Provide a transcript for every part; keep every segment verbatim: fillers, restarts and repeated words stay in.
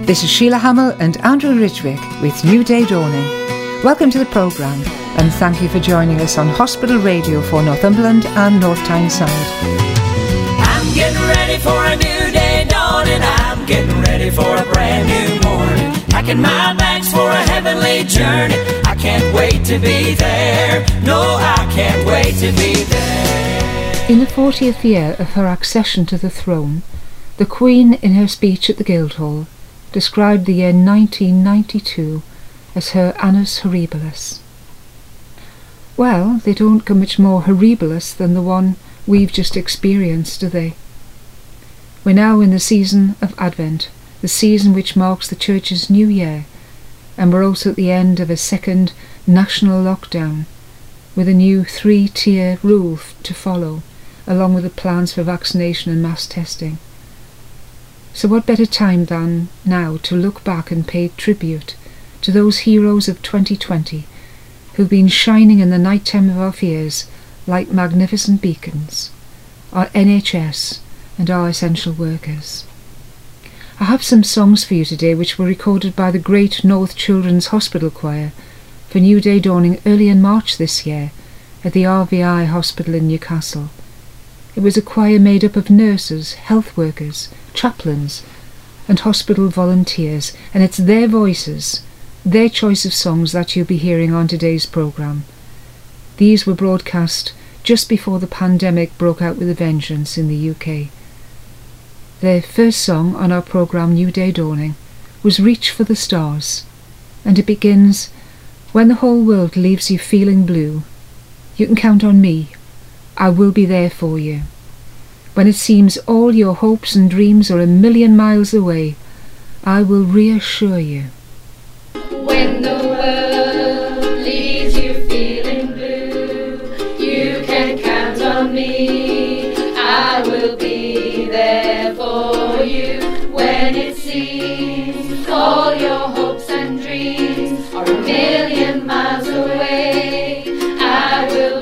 This is Sheila Hamill and Andrew Ridgwick with New Day Dawning. Welcome to the programme and thank you for joining us on Hospital Radio for Northumberland and North Tyneside. I'm getting ready for a new day dawning. I'm getting ready for a brand new morning. Packing my bags for a heavenly journey. I can't wait to be there. No, I can't wait to be there. In the fortieth year of her accession to the throne, the Queen, in her speech at the Guildhall, described the year nineteen ninety-two as her annus horribilis. Well, they don't come much more horribilis than the one we've just experienced, do they? We're now in the season of Advent, the season which marks the Church's new year, and we're also at the end of a second national lockdown, with a new three-tier rule to follow, along with the plans for vaccination and mass testing. So what better time than now to look back and pay tribute to those heroes of twenty twenty who've been shining in the night time of our fears like magnificent beacons, our N H S and our essential workers. I have some songs for you today which were recorded by the Great North Children's Hospital Choir for New Day Dawning early in March this year at the R V I Hospital in Newcastle. It was a choir made up of nurses, health workers, chaplains and hospital volunteers, and it's their voices, their choice of songs that you'll be hearing on today's programme. These were broadcast just before the pandemic broke out with a vengeance in the U K. Their first song on our programme New Day Dawning was Reach for the Stars, and it begins, "When the whole world leaves you feeling blue, you can count on me. I will be there for you. When it seems all your hopes and dreams are a million miles away, I will reassure you." When the world leaves you feeling blue, you can count on me. I will be there for you. When it seems all your hopes and dreams are a million miles away, I will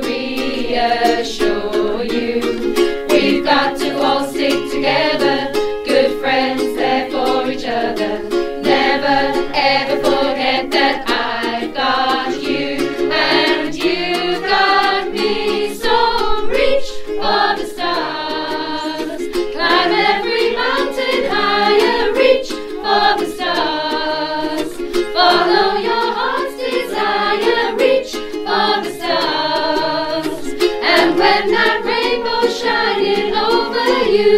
reassure you. We've got to all stick together, good friends there for each other. Never ever forget that I've got you and you've got me. So reach for the stars, climb every mountain higher. Reach for the stars, follow your heart's desire. Reach for the stars, and when that rainbow's shining over you,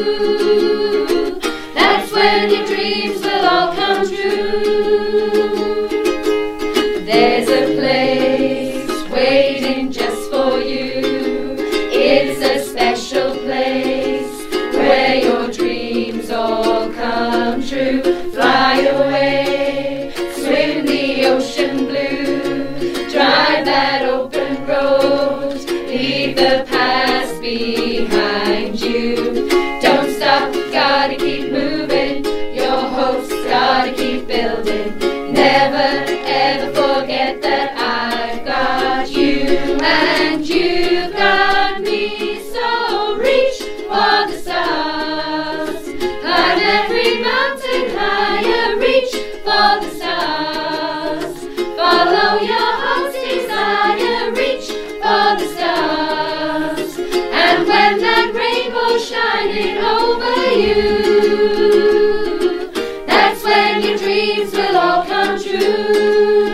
that's when your dreams will all come true. There's a place waiting just for you. It's a special place where your dreams all come true. Fly away, swim the ocean blue, drive that open road, leave the past behind you. Don't stop, gotta keep moving, your hopes gotta keep building. Never ever forget that I've got you and you've got me. So reach for the stars, climb every mountain higher. Reach for the stars, follow your heart's desire. Reach for the stars, and when that rainbow's shining over you, that's when your dreams will all come true.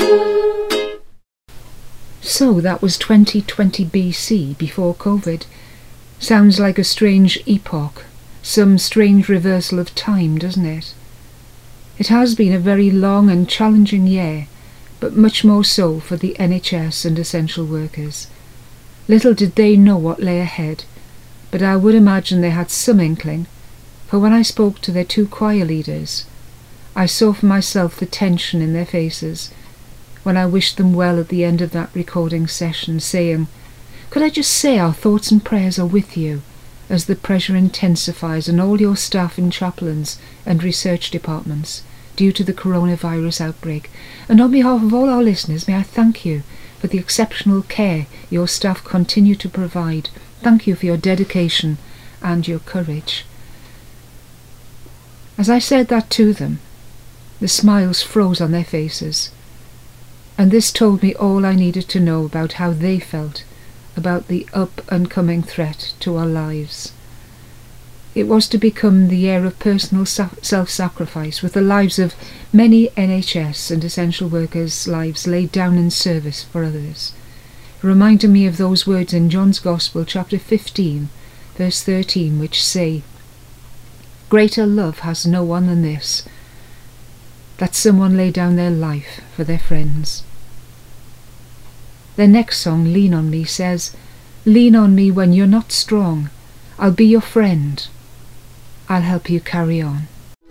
So that was twenty twenty B C, before COVID. Sounds like a strange epoch, some strange reversal of time, doesn't it? It has been a very long and challenging year, but much more so for the N H S and essential workers. Little did they know what lay ahead, but I would imagine they had some inkling, for when I spoke to their two choir leaders, I saw for myself the tension in their faces when I wished them well at the end of that recording session, saying, "Could I just say our thoughts and prayers are with you as the pressure intensifies on all your staff and chaplains and research departments due to the coronavirus outbreak, and on behalf of all our listeners, may I thank you for the exceptional care your staff continue to provide. Thank you for your dedication and your courage." As I said that to them, the smiles froze on their faces, and this told me all I needed to know about how they felt about the up-and-coming threat to our lives. It was to become the year of personal self-sacrifice, with the lives of many N H S and essential workers' lives laid down in service for others. It reminded me of those words in John's Gospel, chapter fifteen, verse thirteen, which say, "Greater love has no one than this, that someone lay down their life for their friends." Their next song, Lean on Me, says, "Lean on me when you're not strong. I'll be your friend. I'll help you carry on."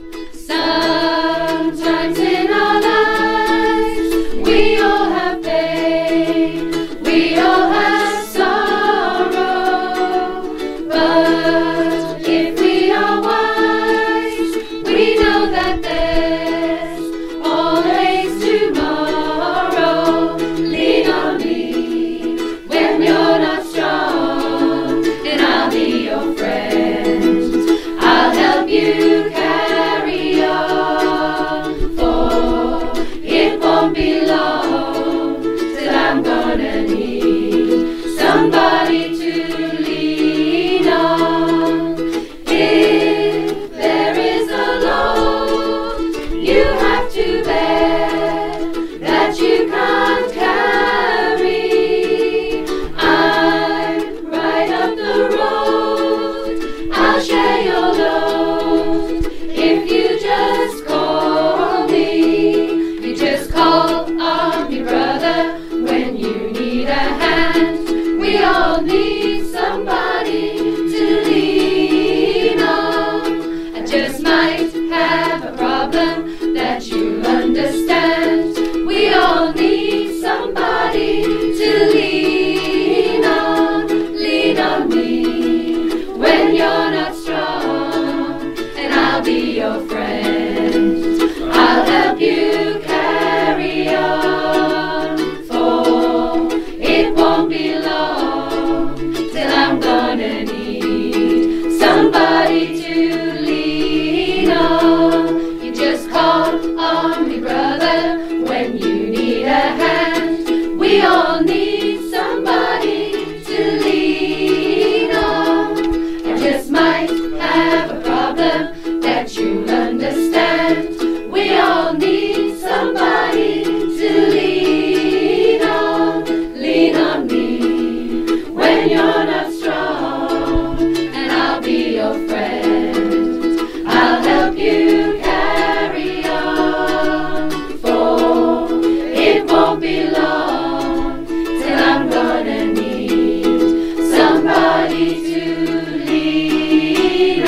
Sometimes in our lives we all have pain, we all have sorrow, but if we are wise, we know that there's always tomorrow. Lean on me when you're not strong, and I'll be your friend. I'll help you carry on, for it won't be long till I'm gonna need somebody to lean on. If there is a load you have to bear that you can't carry, I'm right up the road. I'll share your load if you just call me. You just call on me, brother, when you need a hand. We all need somebody to lean on. I just might have a problem that you'll understand. We all need somebody to lean on. Lean on me when you're not strong, and I'll be your friend. I'll help you carry on, for it won't be long till I'm gonna need somebody to lean on. You just call on me, brother, when you need a hand. We all need somebody to lean on. I just might have a problem that you'll understand. We all need somebody to lean on. Lean on me when you're not strong, and I'll be your friend. I'll help you carry on, for it won't be long till I'm gonna need somebody to lean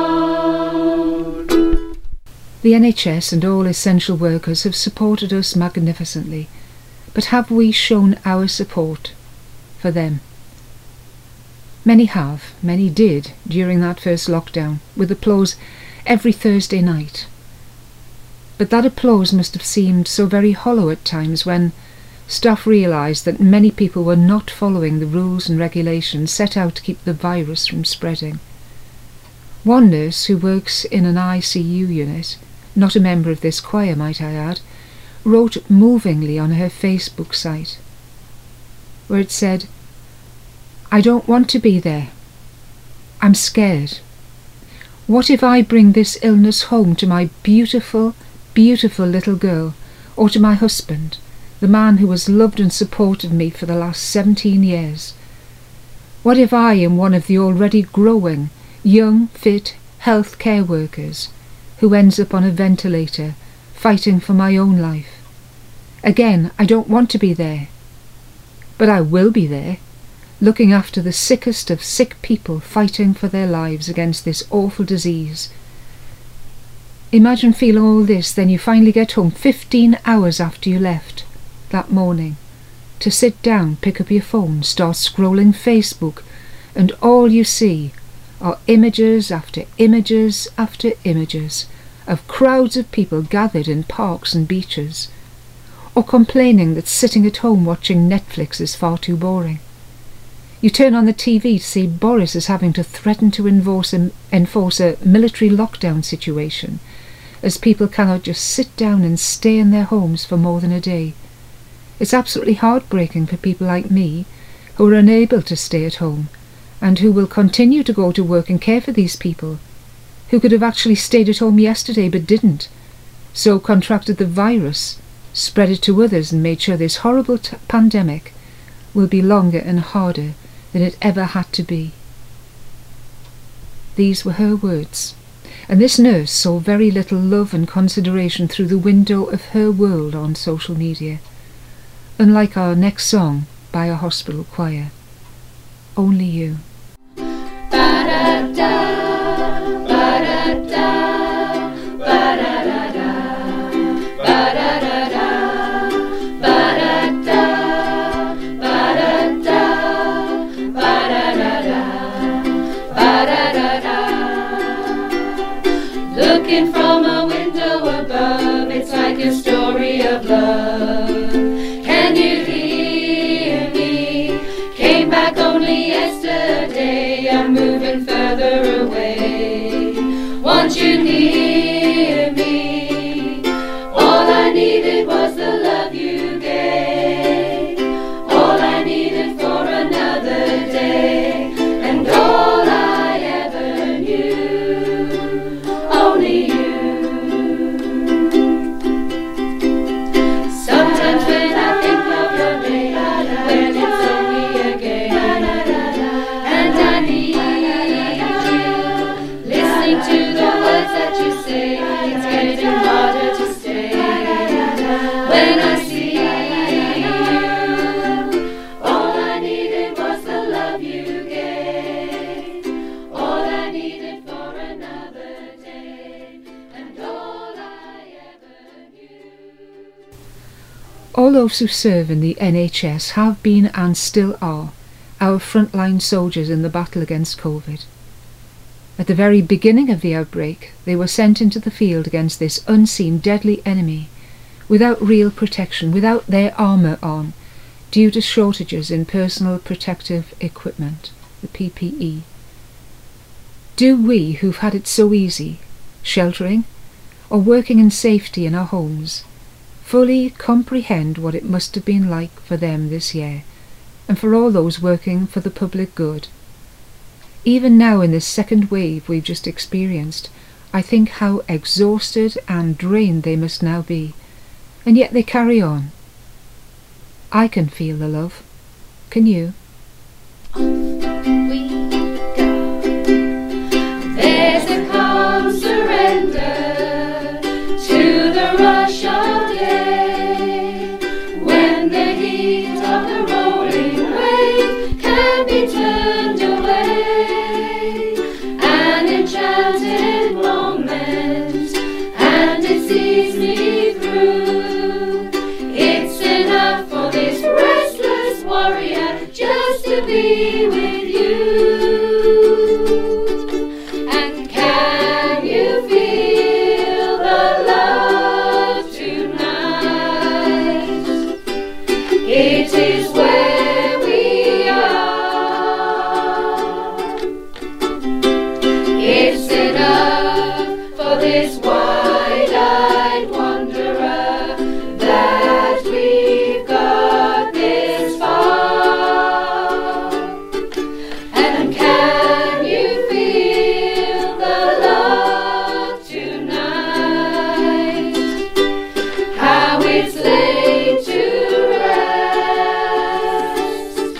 on. The N H S and all essential workers have supported us magnificently, but have we shown our support for them? Many have, many did during that first lockdown, with applause every Thursday night. But that applause must have seemed so very hollow at times when staff realised that many people were not following the rules and regulations set out to keep the virus from spreading. One nurse who works in an I C U unit, not a member of this choir might I add, wrote movingly on her Facebook site, where it said, "I don't want to be there. I'm scared. What if I bring this illness home to my beautiful, beautiful little girl, or to my husband, the man who has loved and supported me for the last seventeen years? What if I am one of the already growing, young, fit health care workers who ends up on a ventilator, fighting for my own life? Again, I don't want to be there. But I will be there, looking after the sickest of sick people fighting for their lives against this awful disease. Imagine feeling all this, then you finally get home fifteen hours after you left that morning, to sit down, pick up your phone, start scrolling Facebook, and all you see are images after images after images of crowds of people gathered in parks and beaches, or complaining that sitting at home watching Netflix is far too boring. You turn on the T V to see Boris is having to threaten to enforce a, enforce a military lockdown situation, as people cannot just sit down and stay in their homes for more than a day. It's absolutely heartbreaking for people like me, who are unable to stay at home, and who will continue to go to work and care for these people, who could have actually stayed at home yesterday but didn't, so contracted the virus, spread it to others, and made sure this horrible t- pandemic will be longer and harder than it ever had to be. These were her words, and this nurse saw very little love and consideration through the window of her world on social media, unlike our next song by a hospital choir, Only You. Looking from a window above, it's like a story of love. Can you hear me? Came back only yesterday, I'm moving further away. Want you near me? All I needed was the love you gave. All I needed for another day, and all I ever knew. Only you. Sometimes when I think of your name, when it's only a game, and I need you, listening to the words that you say, it's getting harder to stay. When I see you, all I needed was the love you gave. All I needed for another day, and all I ever knew. All those who serve in the N H S have been and still are our frontline soldiers in the battle against COVID. At the very beginning of the outbreak, they were sent into the field against this unseen deadly enemy, without real protection, without their armour on, due to shortages in personal protective equipment, the P P E. Do we, who've had it so easy, sheltering, or working in safety in our homes, fully comprehend what it must have been like for them this year, and for all those working for the public good? Even now in this second wave we've just experienced, I think how exhausted and drained they must now be, and yet they carry on. I can feel the love. Can you? We go. There's a calm surrender to the rush of day, when the heat of the rolling wave can be turned away. An enchanted moment, and it sees me through. It's enough for this restless warrior just to be with you. And can you feel the love tonight? It is where we are. It's enough for this wide-eyed wanderer that we've got this far. And can you feel the love tonight? How it's laid to rest.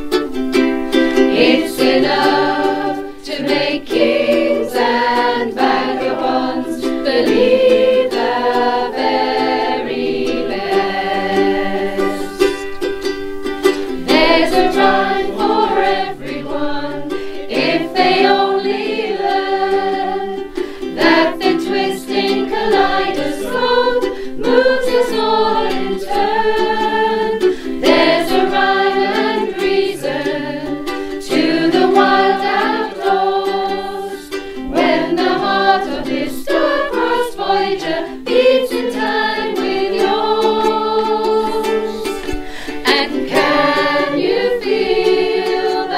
It's enough to make kings and vagabonds believe the very best. There's a rhyme for everyone if they only learn that the twisting kaleidoscope moves us all in turn. There's a rhyme and reason to the wild outdoors, when the heart of this star-crossed voyager beats in time with yours. And can you feel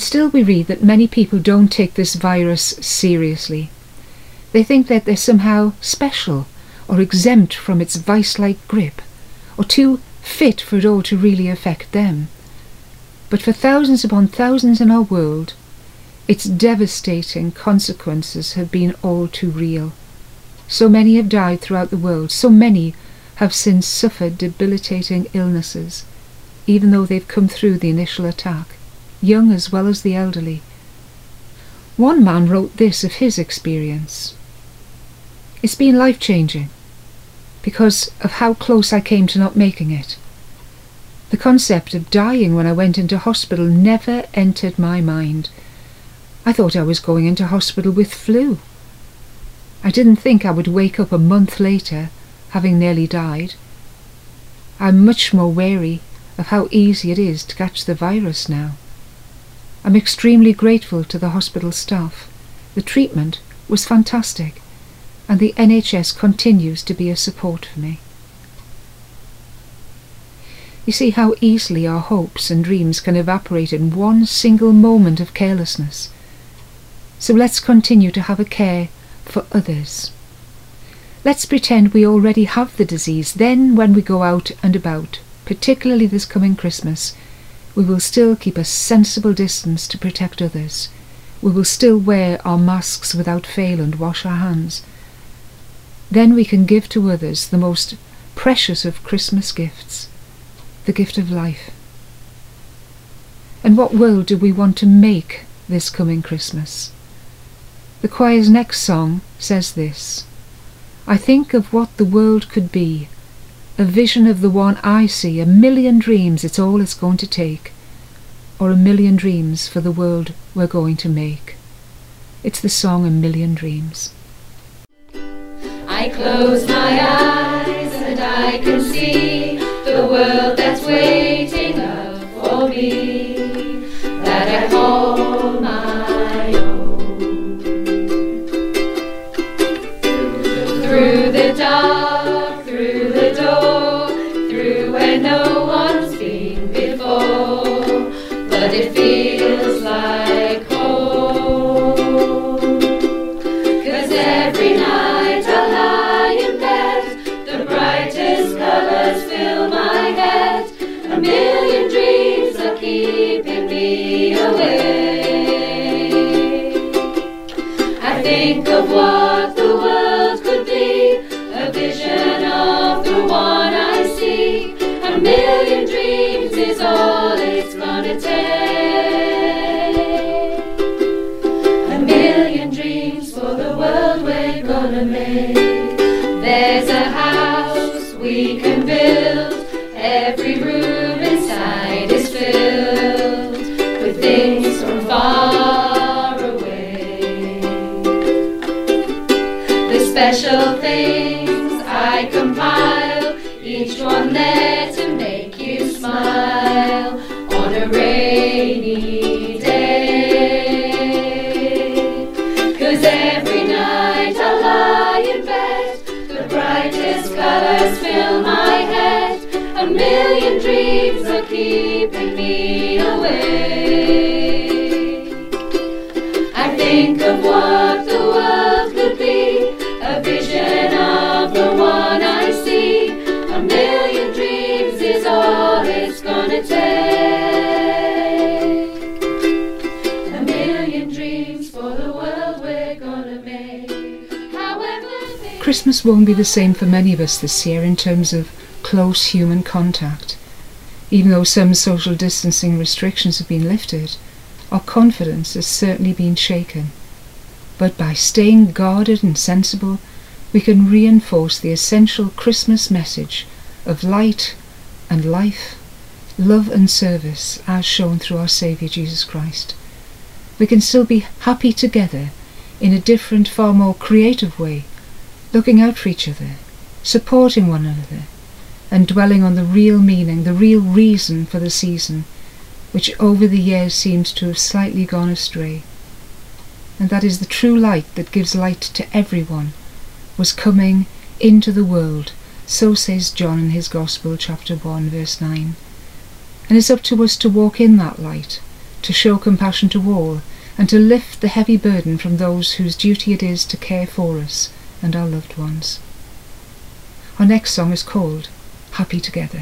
still we read that many people don't take this virus seriously. They think that they're somehow special or exempt from its vice-like grip, or too fit for it all to really affect them. But for thousands upon thousands in our world, its devastating consequences have been all too real. So many have died throughout the world, so many have since suffered debilitating illnesses, even though they've come through the initial attack, young as well as the elderly. One man wrote this of his experience: "It's been life-changing, because of how close I came to not making it. The concept of dying when I went into hospital never entered my mind. I thought I was going into hospital with flu. I didn't think I would wake up a month later, having nearly died. I'm much more wary of how easy it is to catch the virus now. I'm extremely grateful to the hospital staff. The treatment was fantastic, and the N H S continues to be a support for me." You see how easily our hopes and dreams can evaporate in one single moment of carelessness. So let's continue to have a care for others. Let's pretend we already have the disease. Then when we go out and about, particularly this coming Christmas, we will still keep a sensible distance to protect others. We will still wear our masks without fail and wash our hands. Then we can give to others the most precious of Christmas gifts, the gift of life. And what world do we want to make this coming Christmas? The choir's next song says this: "I think of what the world could be, a vision of the one I see, a million dreams, it's all it's going to take, or a million dreams for the world we're going to make." It's the song A Million Dreams. I close my eyes and I can see the world that's waiting up for me, that I call my own. Through the dark, through the door, through where no one's been before, but it feels like home. 'Cause every night I lie in bed, the brightest colours fill my head, a million dreams are keeping me awake. I think of what the world could be, a vision of the one I see, a million dreams is all it's gonna take. A million dreams for the world we're gonna make. There's a house we can build, every room inside is filled with things from far away. The special things I compile, each one there to make you smile on a rainy day. 'Cause every night I lie in bed, the brightest colours fill my head, a million dreams are keeping me awake. I think of what the world could be, a vision of the one I see, a million dreams is all it's gonna take. A million dreams for the world we're gonna make. However big... Christmas won't be the same for many of us this year in terms of close human contact. Even though some social distancing restrictions have been lifted, our confidence has certainly been shaken. But by staying guarded and sensible, we can reinforce the essential Christmas message of light and life, love and service as shown through our Saviour Jesus Christ. We can still be happy together in a different, far more creative way, looking out for each other, supporting one another, and dwelling on the real meaning, the real reason for the season, which over the years seems to have slightly gone astray. And that is the true light that gives light to everyone was coming into the world, so says John in his Gospel, chapter one, verse nine. And it's up to us to walk in that light, to show compassion to all, and to lift the heavy burden from those whose duty it is to care for us and our loved ones. Our next song is called Happy Together.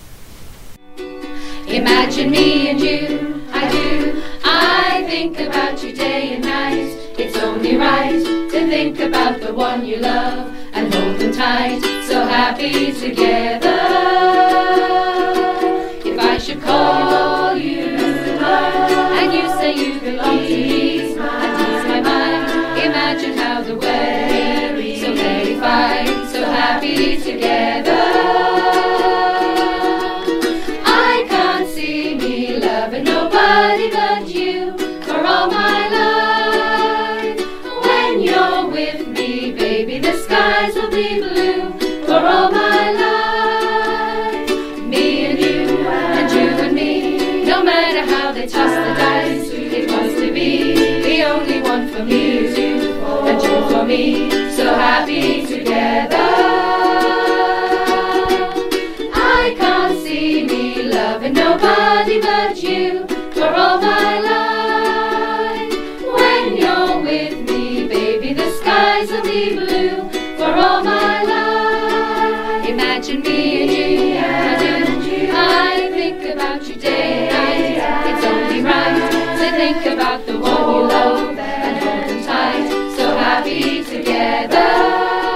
Imagine me and you, I do. I think about you day and night. It's only right to think about the one you love and hold them tight, so happy together. If I should call you and you say you belong to me and ease my mind, imagine how the way, so very fine, so happy together. I can't see me loving nobody but you for all my life. When you're with me, baby, the skies will be blue for all my life. Me and you, and you and me, no matter how they toss the dice, it wants to be the only one for me is you, and you for me, so happy together. I can't see me loving nobody but you for all my life. When you're with me, baby, the skies will be blue for all my life. Imagine me and you, and you. I think about you day and night. It's only right to think about the one you love and hold them tight, so happy together.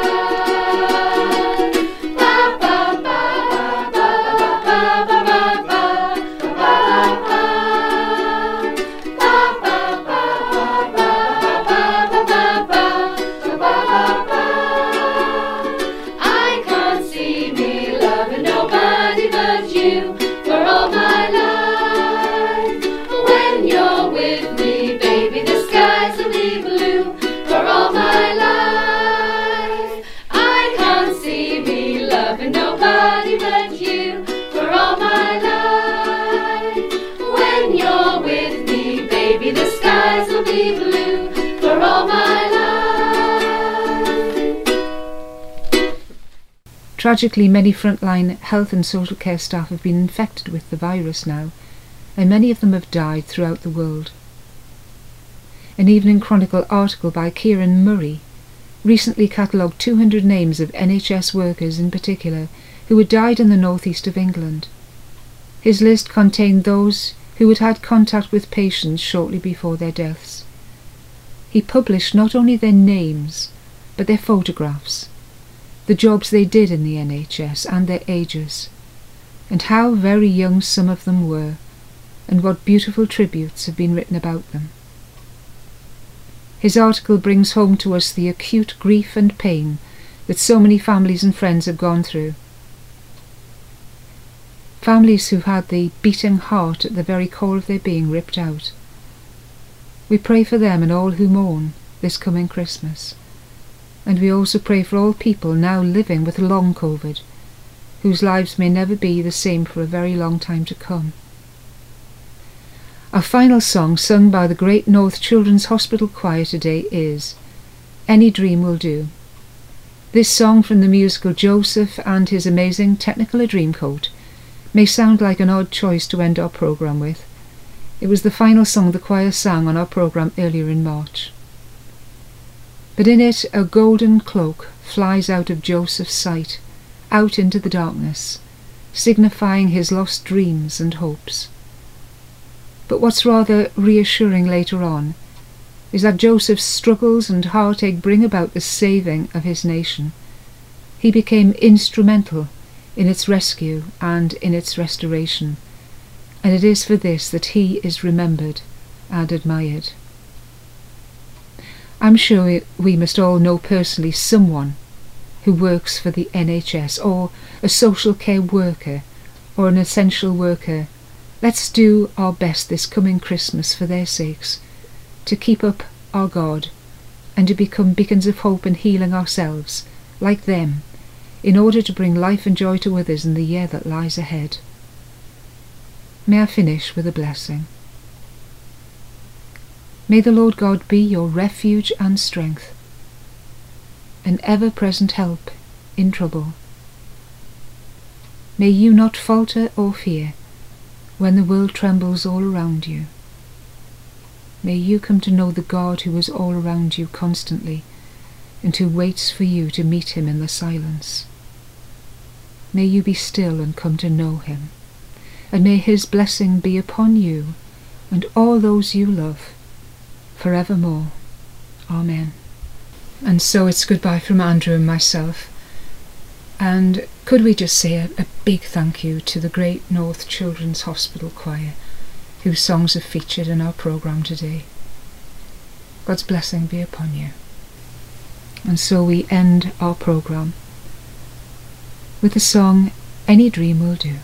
Tragically, many frontline health and social care staff have been infected with the virus now, and many of them have died throughout the world. An Evening Chronicle article by Kieran Murray recently catalogued two hundred names of N H S workers in particular who had died in the northeast of England. His list contained those who had had contact with patients shortly before their deaths. He published not only their names, but their photographs, the jobs they did in the N H S and their ages, and how very young some of them were, and what beautiful tributes have been written about them. His article brings home to us the acute grief and pain that so many families and friends have gone through. Families who had the beating heart at the very core of their being ripped out. We pray for them and all who mourn this coming Christmas. And we also pray for all people now living with long COVID, whose lives may never be the same for a very long time to come. Our final song, sung by the Great North Children's Hospital Choir today, is Any Dream Will Do. This song from the musical Joseph and His Amazing Technicolor Dreamcoat may sound like an odd choice to end our programme with. It was the final song the choir sang on our programme earlier in March. But in it a golden cloak flies out of Joseph's sight, out into the darkness, signifying his lost dreams and hopes. But what's rather reassuring later on is that Joseph's struggles and heartache bring about the saving of his nation. He became instrumental in its rescue and in its restoration, and it is for this that he is remembered and admired. I'm sure we must all know personally someone who works for the N H S, or a social care worker, or an essential worker. Let's do our best this coming Christmas for their sakes, to keep up our God, and to become beacons of hope and healing ourselves, like them, in order to bring life and joy to others in the year that lies ahead. May I finish with a blessing. May the Lord God be your refuge and strength, an ever-present help in trouble. May you not falter or fear when the world trembles all around you. may you come to know the God who is all around you constantly, and who waits for you to meet him in the silence. May you be still and come to know him, and may his blessing be upon you and all those you love, forevermore. Amen. And so it's goodbye from Andrew and myself. And could we just say a, a big thank you to the Great North Children's Hospital Choir, whose songs are featured in our programme today. God's blessing be upon you. And so we end our programme with the song Any Dream Will Do.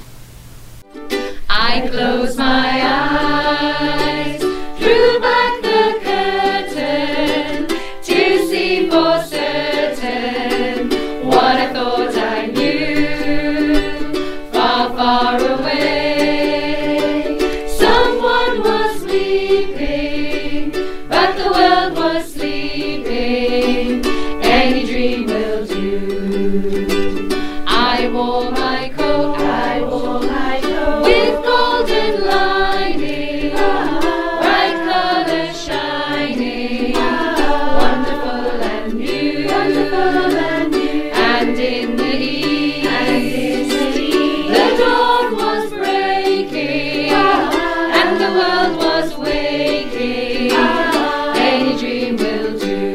I close my eyes, drew back the curtain to see for certain what I thought I knew. Far, far away, someone was weeping, but the world was sleeping. Any dream will do. I wore my coat, I wore my coat with golden lining, bright colours shining, wonderful and new, wonderful and new. And in the east, the dawn was breaking, and the world was waking. Any dream will do.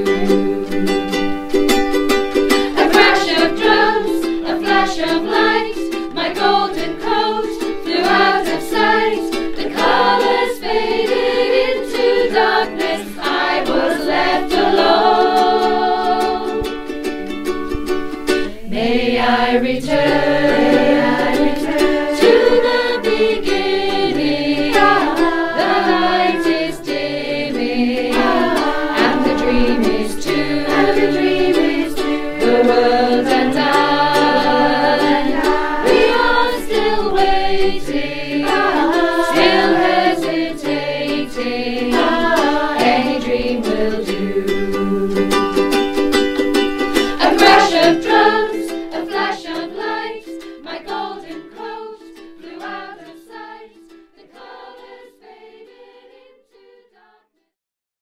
A crash of drums, a flash of light, my golden coat flew out of sight. The colours faded into darkness, I was left alone. May I return to the beginning, the light is dimming, and the dream is too, and the dream is too. The world and I, we are still waiting, still hesitating. Any dream will do.